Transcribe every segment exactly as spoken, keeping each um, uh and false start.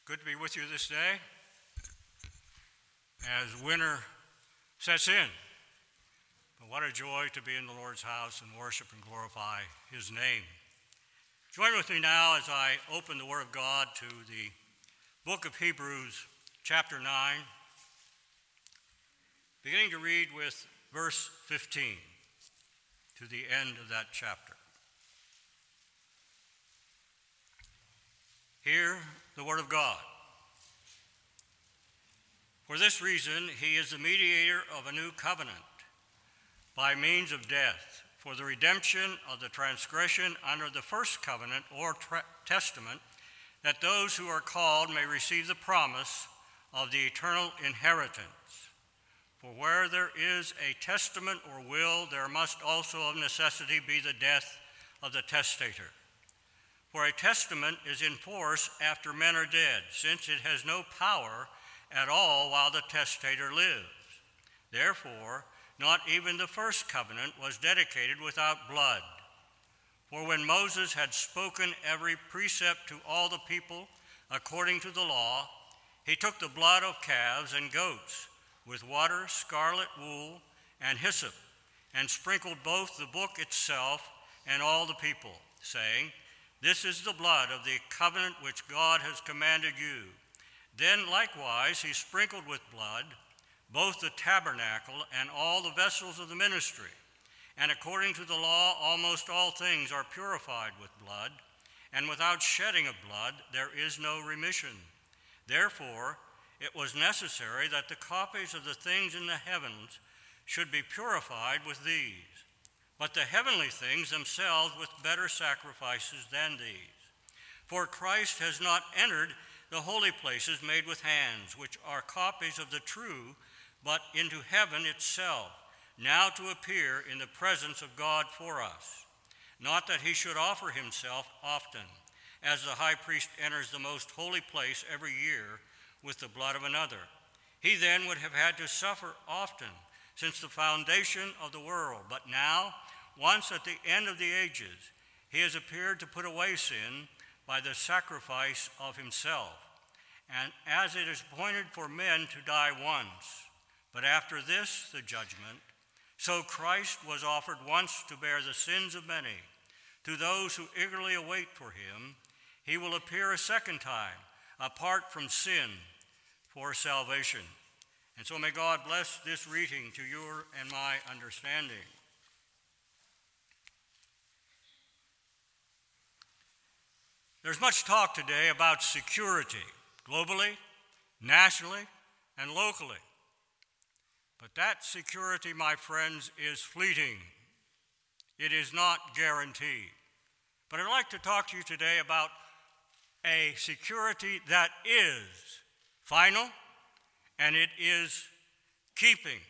Good to be with you this day as winter sets in. But what a joy to be in the Lord's house and worship and glorify his name. Join with me now as I open the Word of God to the book of Hebrews, chapter nine, beginning to read with verse fifteen to the end of that chapter. Hear the Word of God. For this reason, he is the mediator of a new covenant by means of death, for the redemption of the transgression under the first covenant or tra- testament, that those who are called may receive the promise of the eternal inheritance. For where there is a testament or will, there must also of necessity be the death of the testator. For a testament is in force after men are dead, since it has no power at all while the testator lives. Therefore, not even the first covenant was dedicated without blood. For when Moses had spoken every precept to all the people according to the law, he took the blood of calves and goats with water, scarlet wool, and hyssop, and sprinkled both the book itself and all the people, saying, "This is the blood of the covenant which God has commanded you." Then likewise he sprinkled with blood both the tabernacle and all the vessels of the ministry. And according to the law, almost all things are purified with blood, and without shedding of blood there is no remission. Therefore, it was necessary that the copies of the things in the heavens should be purified with these, but the heavenly things themselves with better sacrifices than these. For Christ has not entered the holy places made with hands, which are copies of the true, but into heaven itself, now to appear in the presence of God for us. Not that he should offer himself often, as the high priest enters the most holy place every year with the blood of another. He then would have had to suffer often since the foundation of the world. But now, once at the end of the ages, he has appeared to put away sin by the sacrifice of himself. And as it is appointed for men to die once, but after this the judgment, so Christ was offered once to bear the sins of many. To those who eagerly await for him, he will appear a second time, apart from sin, for salvation. And so may God bless this reading to your and my understanding. There's much talk today about security, globally, nationally, and locally. But that security, my friends, is fleeting. It is not guaranteed. But I'd like to talk to you today about a security that is final and it is keeping.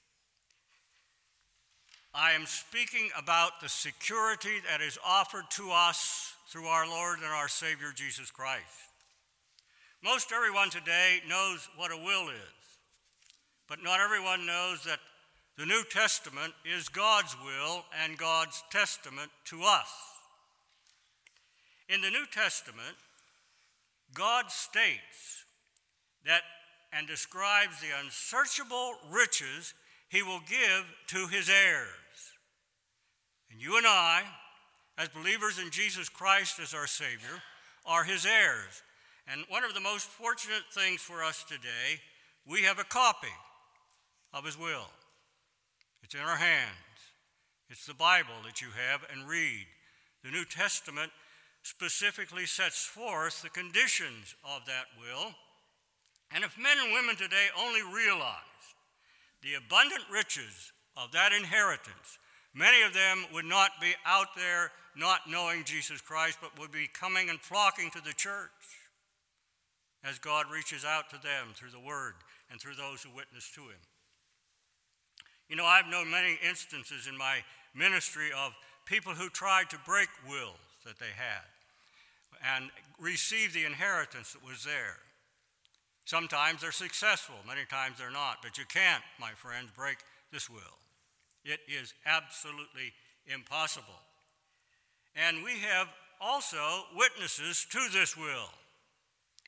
I am speaking about the security that is offered to us through our Lord and our Savior Jesus Christ. Most everyone today knows what a will is, but not everyone knows that the New Testament is God's will and God's testament to us. In the New Testament, God states that and describes the unsearchable riches he will give to his heirs. And you and I, as believers in Jesus Christ as our Savior, are his heirs. And one of the most fortunate things for us today, we have a copy of his will. It's in our hands. It's the Bible that you have and read. The New Testament specifically sets forth the conditions of that will. And if men and women today only realized the abundant riches of that inheritance, many of them would not be out there not knowing Jesus Christ, but would be coming and flocking to the church as God reaches out to them through the Word and through those who witness to him. You know, I've known many instances in my ministry of people who tried to break wills that they had and receive the inheritance that was there. Sometimes they're successful, many times they're not, but you can't, my friends, break this will. It is absolutely impossible. And we have also witnesses to this will.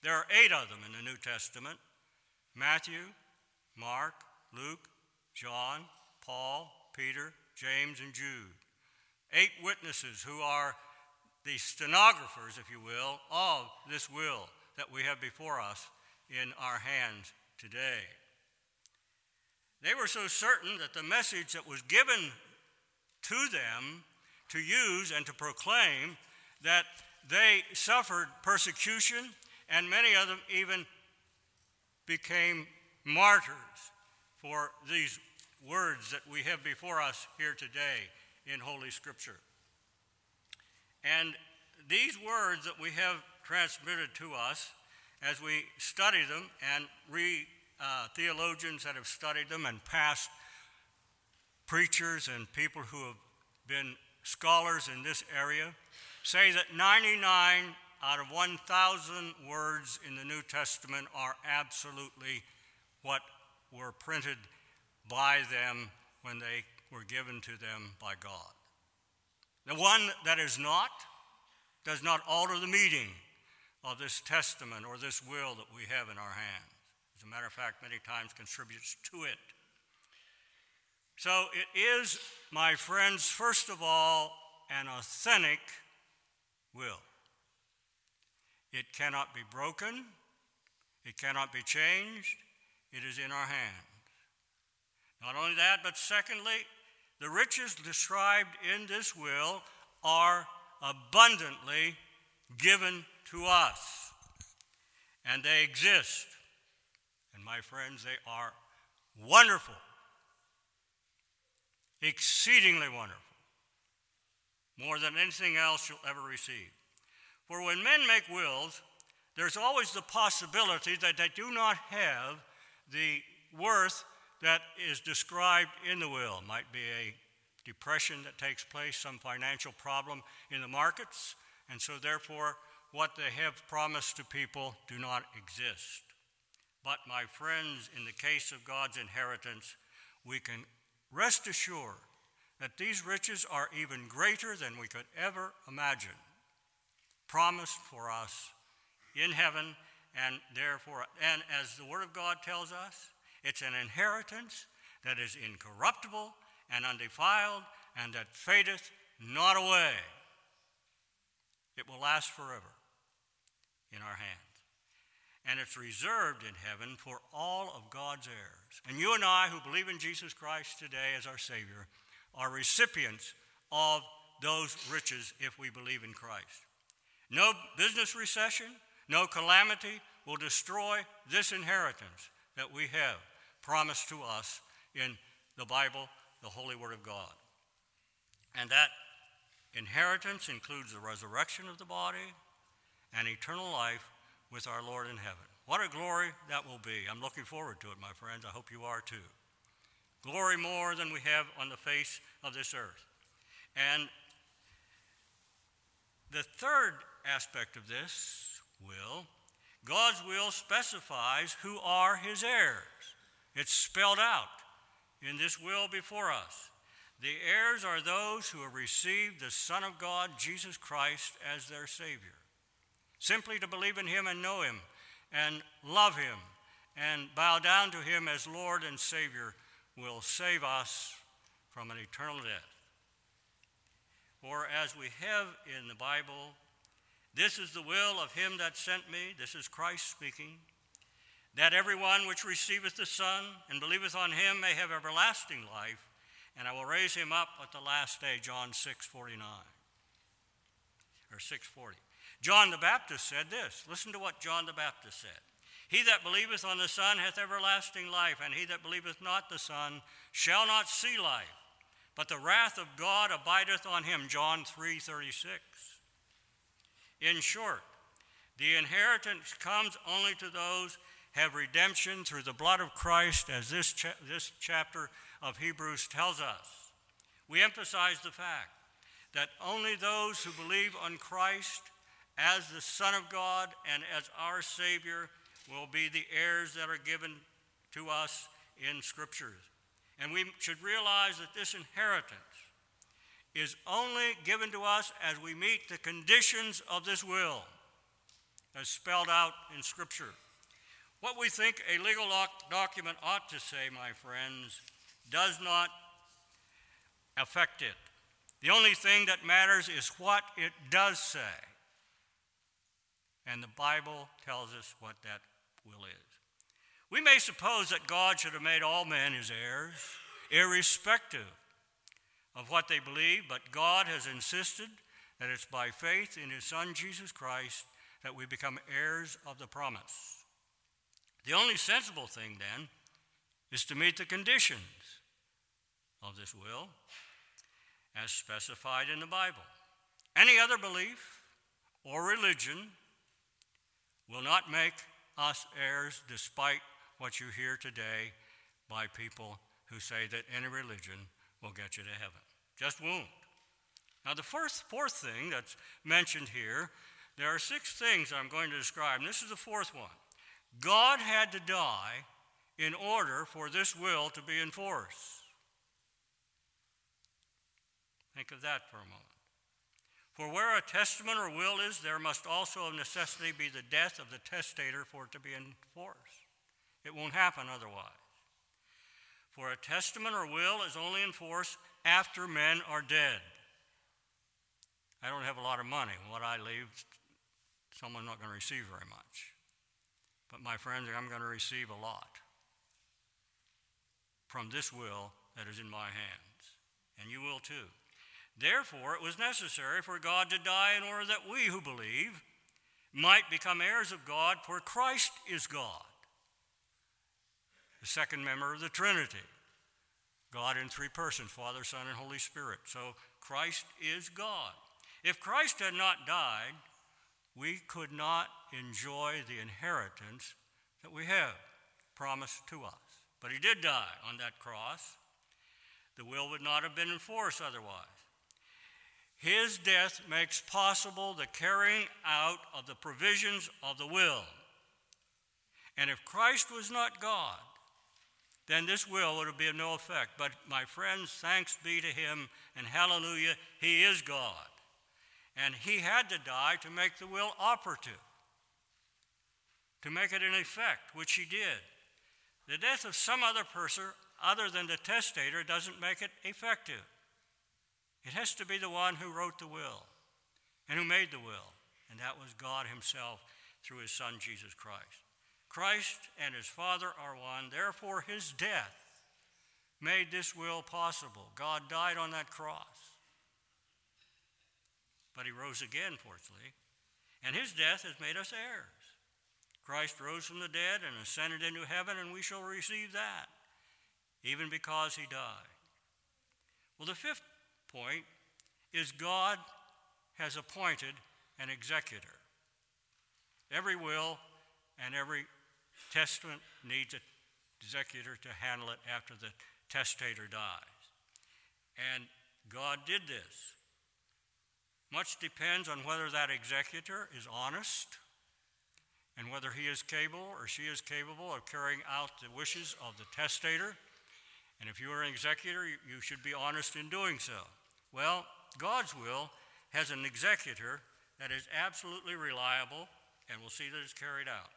There are eight of them in the New Testament: Matthew, Mark, Luke, John, Paul, Peter, James, and Jude. Eight witnesses who are the stenographers, if you will, of this will that we have before us in our hands today. They were so certain that the message that was given to them to use and to proclaim that they suffered persecution, and many of them even became martyrs for these words that we have before us here today in Holy Scripture. And these words that we have transmitted to us as we study them, and re, uh, theologians that have studied them, and past preachers and people who have been scholars in this area, say that ninety-nine out of one thousand words in the New Testament are absolutely what were printed by them when they were given to them by God. The one that is not does not alter the meaning of this testament or this will that we have in our hands. As a matter of fact, many times contributes to it. So it is, my friends, first of all, an authentic will. It cannot be broken. It cannot be changed. It is in our hands. Not only that, but secondly, the riches described in this will are abundantly given to us. And they exist. And my friends, they are wonderful. Exceedingly wonderful. More than anything else you'll ever receive. For when men make wills, there's always the possibility that they do not have the worth that is described in the will. It might be a depression that takes place, some financial problem in the markets, and so therefore what they have promised to people do not exist. But my friends, in the case of God's inheritance, we can rest assured that these riches are even greater than we could ever imagine, promised for us in heaven, and therefore, and as the Word of God tells us, it's an inheritance that is incorruptible and undefiled, and that fadeth not away. It will last forever in our hands. And it's reserved in heaven for all of God's heirs. And you and I, who believe in Jesus Christ today as our Savior, are recipients of those riches if we believe in Christ. No business recession, no calamity will destroy this inheritance that we have promised to us in the Bible, the Holy Word of God. And that inheritance includes the resurrection of the body and eternal life with our Lord in heaven. What a glory that will be. I'm looking forward to it, my friends. I hope you are too. Glory more than we have on the face of this earth. And the third aspect of this will, God's will specifies who are his heirs. It's spelled out in this will before us. The heirs are those who have received the Son of God, Jesus Christ, as their Savior. Simply to believe in him and know him and love him and bow down to him as Lord and Savior will save us from an eternal death. For as we have in the Bible, this is the will of him that sent me, this is Christ speaking, that everyone which receiveth the Son and believeth on him may have everlasting life, and I will raise him up at the last day, John six forty-nine, or six forty. John the Baptist said this. Listen to what John the Baptist said. He that believeth on the Son hath everlasting life, and he that believeth not the Son shall not see life, but the wrath of God abideth on him, John three thirty-six. In short, the inheritance comes only to those who have redemption through the blood of Christ, as this, cha- this chapter of Hebrews tells us. We emphasize the fact that only those who believe on Christ as the Son of God and as our Savior will be the heirs that are given to us in Scriptures. And we should realize that this inheritance is only given to us as we meet the conditions of this will. As as spelled out in Scripture. What we think a legal document ought to say, my friends, does not affect it. The only thing that matters is what it does say. And the Bible tells us what that will is. We may suppose that God should have made all men his heirs, irrespective of what they believe, but God has insisted that it's by faith in his Son, Jesus Christ, that we become heirs of the promise. The only sensible thing, then, is to meet the conditions of this will as specified in the Bible. Any other belief or religion will not make us heirs, despite what you hear today by people who say that any religion will get you to heaven. Just won't. Now, the first, fourth thing that's mentioned here, there are six things I'm going to describe, and this is the fourth one. God had to die in order for this will to be enforced. Think of that for a moment. For where a testament or will is, there must also of necessity be the death of the testator for it to be enforced. It won't happen otherwise. For a testament or will is only enforced after men are dead. I don't have a lot of money. What I leave, someone's not going to receive very much. But my friends, I'm going to receive a lot from this will that is in my hands. And you will too. Therefore, it was necessary for God to die in order that we who believe might become heirs of God, for Christ is God, the second member of the Trinity. God in three persons, Father, Son, and Holy Spirit. So Christ is God. If Christ had not died, we could not enjoy the inheritance that we have promised to us. But he did die on that cross. The will would not have been enforced otherwise. His death makes possible the carrying out of the provisions of the will. And if Christ was not God, then this will would have been of no effect. But my friends, thanks be to him, and hallelujah, he is God. And he had to die to make the will operative, to make it in effect, which he did. The death of some other person other than the testator doesn't make it effective. It has to be the one who wrote the will and who made the will, and that was God himself through his Son, Jesus Christ. Christ and his Father are one, therefore his death made this will possible. God died on that cross, but he rose again, fortunately, and his death has made us heirs. Christ rose from the dead and ascended into heaven, and we shall receive that, even because he died. Well, the fifth point is God has appointed an executor. Every will and every testament needs an executor to handle it after the testator dies. And God did this. Much depends on whether that executor is honest and whether he is capable or she is capable of carrying out the wishes of the testator. And if you are an executor, you should be honest in doing so. Well, God's will has an executor that is absolutely reliable, and we'll see that it's carried out.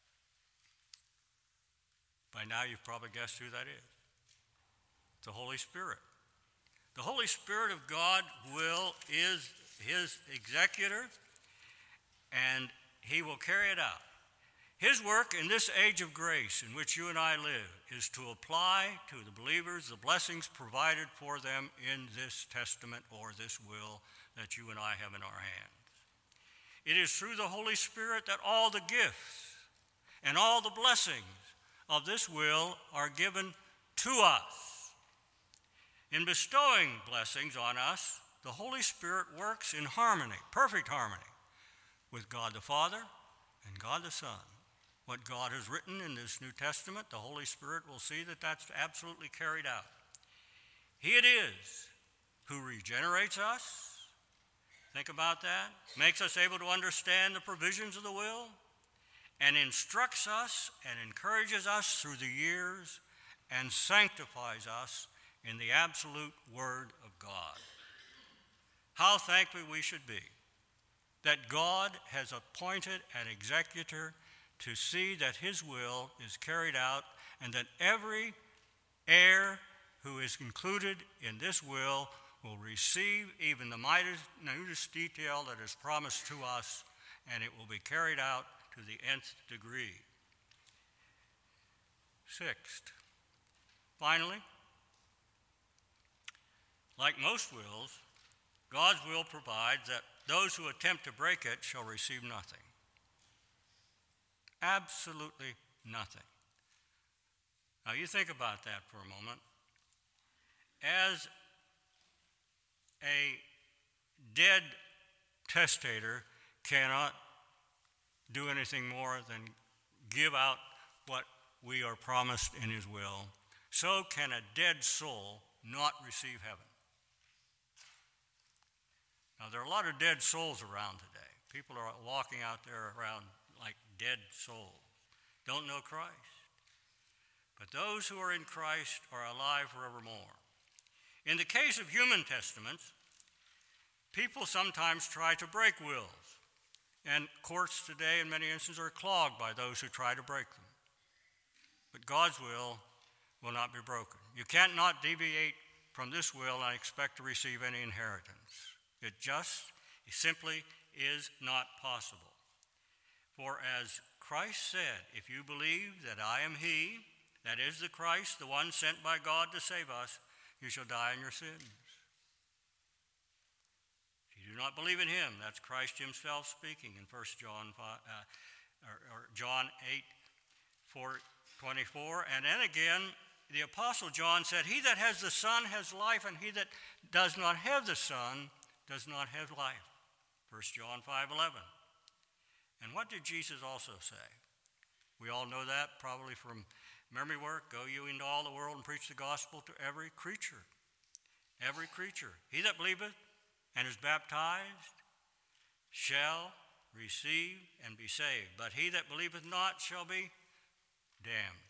By now, you've probably guessed who that is. The Holy Spirit. The Holy Spirit of God will is his executor, and he will carry it out. His work in this age of grace in which you and I live is to apply to the believers the blessings provided for them in this testament or this will that you and I have in our hands. It is through the Holy Spirit that all the gifts and all the blessings of this will are given to us. In bestowing blessings on us, the Holy Spirit works in harmony, perfect harmony, with God the Father and God the Son. What God has written in this New Testament, the Holy Spirit will see that that's absolutely carried out. He it is who regenerates us. Think about that. Makes us able to understand the provisions of the will, and instructs us and encourages us through the years and sanctifies us in the absolute Word of God. How thankful we should be that God has appointed an executor to see that his will is carried out, and that every heir who is included in this will will receive even the minutest detail that is promised to us, and it will be carried out to the nth degree. Sixth, finally, like most wills, God's will provides that those who attempt to break it shall receive nothing. Absolutely nothing. Now you think about that for a moment. As a dead testator cannot do anything more than give out what we are promised in his will, so can a dead soul not receive heaven. Now, there are a lot of dead souls around today. People are walking out there around like dead souls, don't know Christ. But those who are in Christ are alive forevermore. In the case of human testaments, people sometimes try to break wills, and courts today in many instances are clogged by those who try to break them. But God's will will not be broken. You can't not deviate from this will and expect to receive any inheritance. It just it simply is not possible. For as Christ said, if you believe that I am he, that is the Christ, the one sent by God to save us, you shall die in your sins. If you do not believe in him, that's Christ himself speaking in First John five, uh, or, or John eight, four, twenty-four. And then again, the Apostle John said, he that has the Son has life, and he that does not have the Son does not have life. First John five, eleven. And what did Jesus also say? We all know that probably from memory work. Go you into all the world and preach the gospel to every creature. Every creature. He that believeth and is baptized shall receive and be saved. But he that believeth not shall be damned.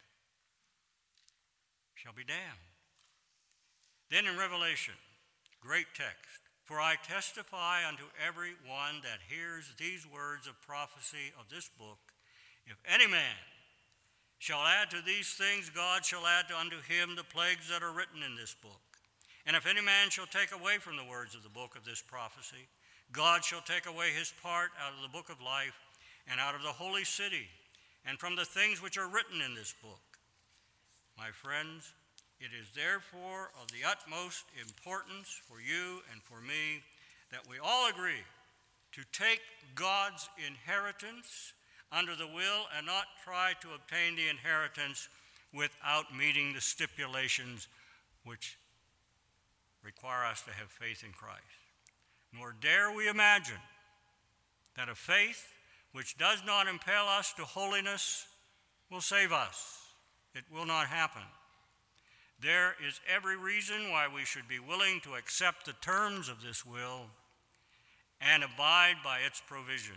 Shall be damned. Then in Revelation, great text. For I testify unto every one that hears these words of prophecy of this book, if any man shall add to these things, God shall add unto him the plagues that are written in this book. And if any man shall take away from the words of the book of this prophecy, God shall take away his part out of the book of life, and out of the holy city, and from the things which are written in this book. My friends, it is therefore of the utmost importance for you and for me that we all agree to take God's inheritance under the will and not try to obtain the inheritance without meeting the stipulations which require us to have faith in Christ. Nor dare we imagine that a faith which does not impel us to holiness will save us. It will not happen. There is every reason why we should be willing to accept the terms of this will and abide by its provisions.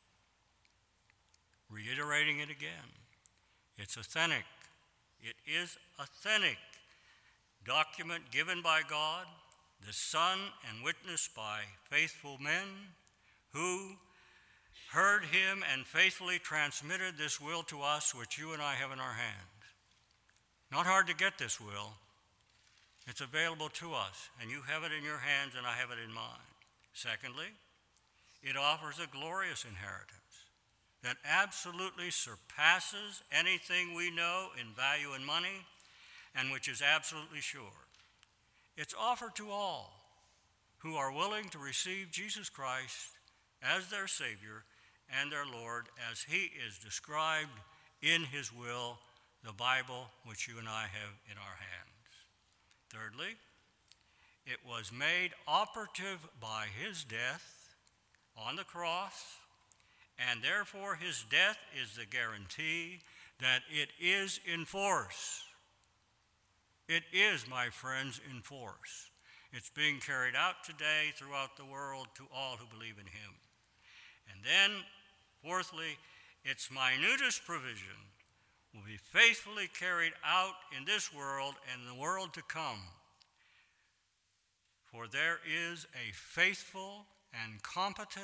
Reiterating it again, it's authentic. It is authentic. Document given by God, the Son, and witnessed by faithful men who heard him and faithfully transmitted this will to us, which you and I have in our hands. Not hard to get this will. It's available to us, and you have it in your hands, and I have it in mine. Secondly, it offers a glorious inheritance that absolutely surpasses anything we know in value and money, and which is absolutely sure. It's offered to all who are willing to receive Jesus Christ as their Savior and their Lord, as he is described in his will, the Bible, which you and I have in our hands. Thirdly, it was made operative by his death on the cross, and therefore his death is the guarantee that it is in force. It is, my friends, in force. It's being carried out today throughout the world to all who believe in him. And then, fourthly, its minutest provision will be faithfully carried out in this world and the world to come. For there is a faithful and competent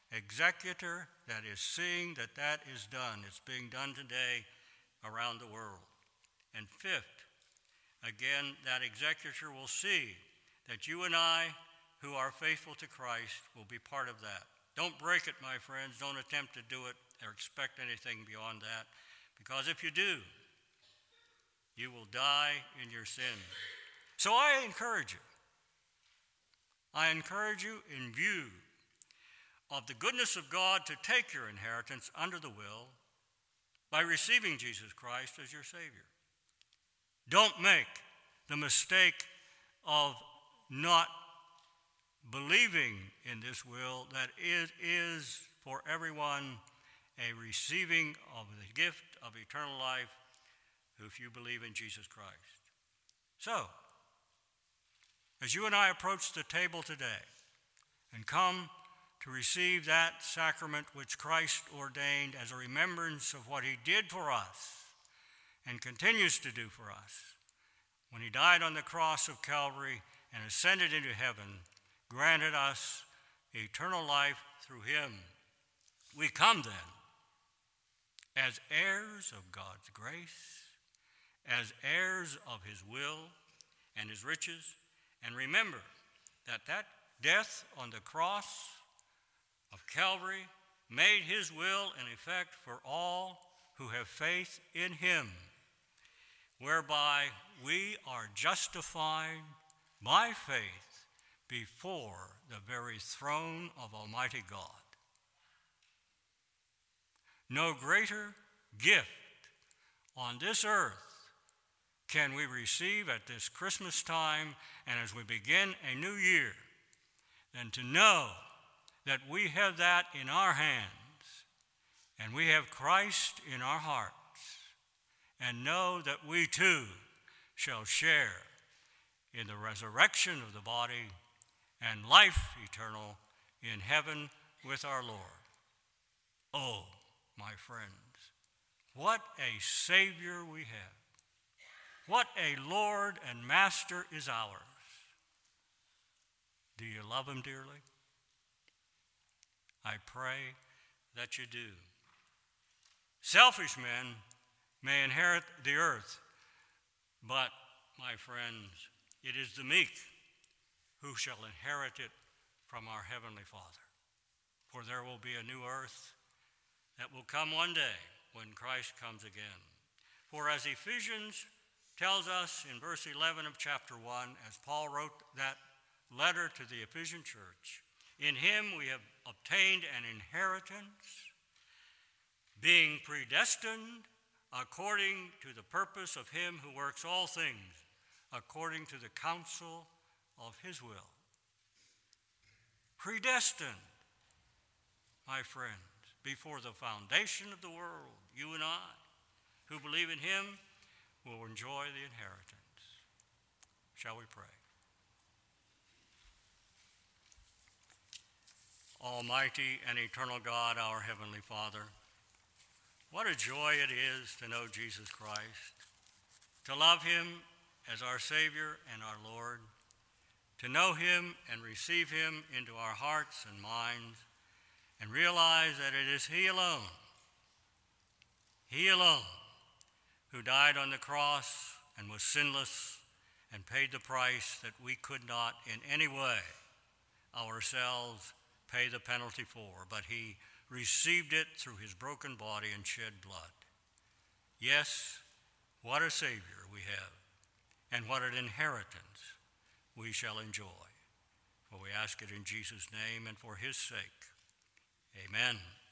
executor that is seeing that that is done. It's being done today around the world. And fifth, again, that executor will see that you and I, who are faithful to Christ, will be part of that. Don't break it, my friends. Don't attempt to do it or expect anything beyond that, because if you do, you will die in your sin. So I encourage you. I encourage you, in view of the goodness of God, to take your inheritance under the will by receiving Jesus Christ as your Savior. Don't make the mistake of not believing in this will, that it is for everyone a receiving of the gift of eternal life if you believe in Jesus Christ. So, as you and I approach the table today and come to receive that sacrament which Christ ordained as a remembrance of what he did for us and continues to do for us when he died on the cross of Calvary and ascended into heaven, granted us eternal life through him, we come then as heirs of God's grace, as heirs of his will and his riches, and remember that that death on the cross of Calvary made his will in effect for all who have faith in him, whereby we are justified by faith before the very throne of Almighty God. No greater gift on this earth can we receive at this Christmas time and as we begin a new year than to know that we have that in our hands and we have Christ in our hearts, and know that we too shall share in the resurrection of the body and life eternal in heaven with our Lord. Oh, my friends, what a Savior we have. What a Lord and Master is ours. Do you love him dearly? I pray that you do. Selfish men may inherit the earth, but, my friends, it is the meek who shall inherit it from our Heavenly Father. For there will be a new earth that will come one day when Christ comes again. For as Ephesians tells us in verse eleven of chapter one, as Paul wrote that letter to the Ephesian church, in him we have obtained an inheritance, being predestined according to the purpose of him who works all things according to the counsel of his will. Predestined, my friends, before the foundation of the world, you and I, who believe in him, will enjoy the inheritance. Shall we pray? Almighty and eternal God, our Heavenly Father, what a joy it is to know Jesus Christ, to love him as our Savior and our Lord, to know him and receive him into our hearts and minds, and realize that it is he alone, he alone, who died on the cross and was sinless and paid the price that we could not in any way ourselves pay the penalty for, but he received it through his broken body and shed blood. Yes, what a Savior we have, and what an inheritance we shall enjoy. For we ask it in Jesus' name and for his sake. Amen.